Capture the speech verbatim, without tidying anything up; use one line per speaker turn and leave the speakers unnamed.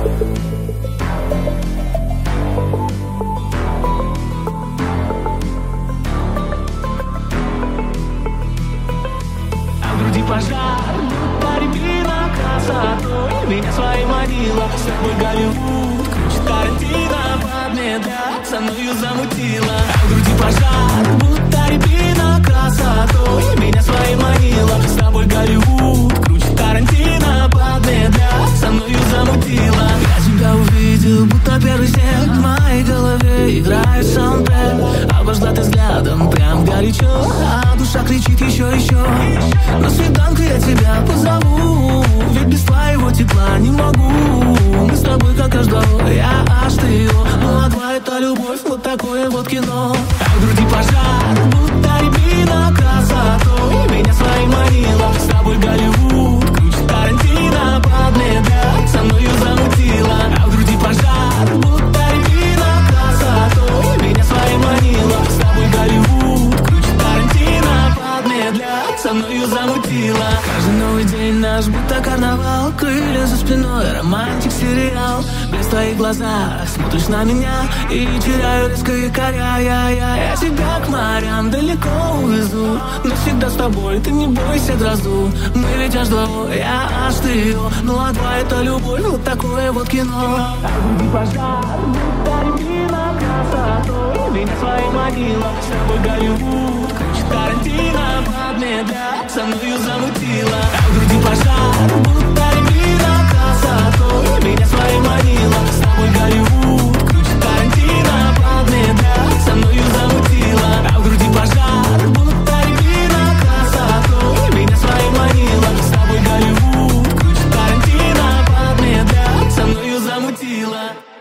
Пожар, рябина красотой меня своей манила. С тобой Голливуд круче Тарантино, подмедлять со мною замутила. В груди пожар, будто рябина красотой меня своей манила. С тобой Голливуд круче Тарантино, подмедлять со мною замутила. Я тебя увидел, будто первый снег в моей голове играет саундтрек. Обожгла ты взглядом, прям горячо, а душа кричит еще, еще. На свиданку я тебя позову, ведь без твоего тепла не могу. Мы с тобой как Рождество, я аж ты его. Молодая это любовь, вот такое вот кино. А в груди пожар, будто рябина красотой меня своей манила. С тобой Голливуд круче Тарантино, подмедлять со мною замутила. А в груди пожар, будто рябина красотой меня своей манила. С тобой Голливуд круче Тарантино, подмедлять со мною замутила. Каждый новый день наш будто карнавал, крылья за спиной, романтик сериал. Блеск в твоих глазах, смотришь на меня и теряю резко якоря. Я, я, я тебя к морям далеко увезу, навсегда с тобой, ты не бойся грозу. Мы ведь аж два, я аж ты его. Ну а два это любовь, вот такое вот кино. А в груди пожар, будто рябина красотой меня своей манила. С тобой Голливуд круче Тарантино, подмедлять со мною замутила. А в груди пожар, будто рябина красотой меня своей манила. С тобой Голливуд круче Тарантино, подмедлять со мною замутила. А в груди пожар, будто рябина красотой меня своей манила. С тобой Голливуд круче Тарантино, подмедлять со мною замутила.